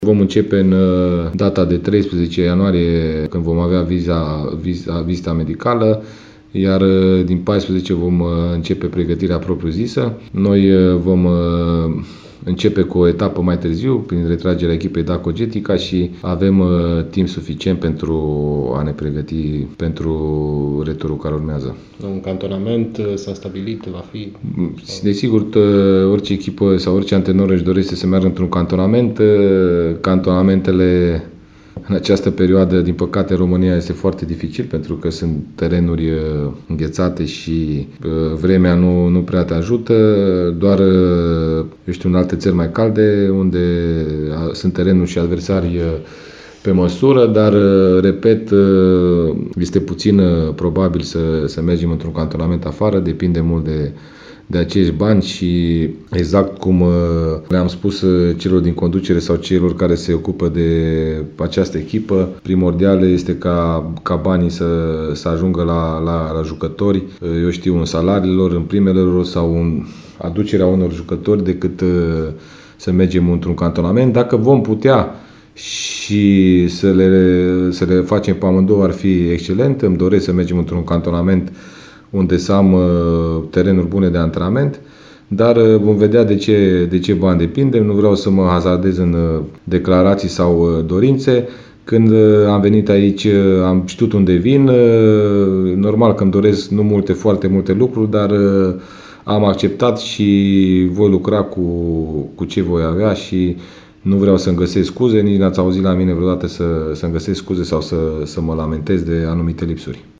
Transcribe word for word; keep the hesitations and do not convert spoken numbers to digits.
Vom începe în data de treisprezece ianuarie, când vom avea viza, viza, vizita medicală, iar din paisprezece vom începe pregătirea propriu-zisă. Noi vom începe cu o etapă mai târziu, prin retragerea echipei Daco Getica, și avem timp suficient pentru a ne pregăti pentru returul care urmează. Un cantonament s-a stabilit, va fi? Desigur, orice echipă sau orice antrenor își dorește să meargă într-un cantonament. Cantonamentele în această perioadă, din păcate, în România este foarte dificil, pentru că sunt terenuri înghețate și vremea nu, nu prea te ajută. Doar, eu știu, în alte țări mai calde, unde sunt terenuri și adversari pe măsură, dar, repet, este puțin probabil să, să mergem într-un cantonament afară, depinde mult de, de acești bani și, exact cum le-am spus celor din conducere sau celor care se ocupă de această echipă, primordial este ca, ca banii să, să ajungă la, la, la jucători, eu știu, în salariile lor, în primele lor sau în aducerea unor jucători, decât să mergem într-un cantonament. Dacă vom putea și să le, să le facem pe amândouă, ar fi excelent. Îmi doresc să mergem într-un cantonament unde să am terenuri bune de antrenament, dar vom vedea de ce, de ce bani depindem. Nu vreau să mă hazardez în declarații sau dorințe. Când am venit aici, am știut unde vin. Normal că îmi doresc nu multe, foarte multe lucruri, dar am acceptat și voi lucra cu, cu ce voi avea și nu vreau să-mi găsesc scuze, nici n-ați auzit la mine vreodată să, să-mi găsesc scuze sau să, să mă lamentez de anumite lipsuri.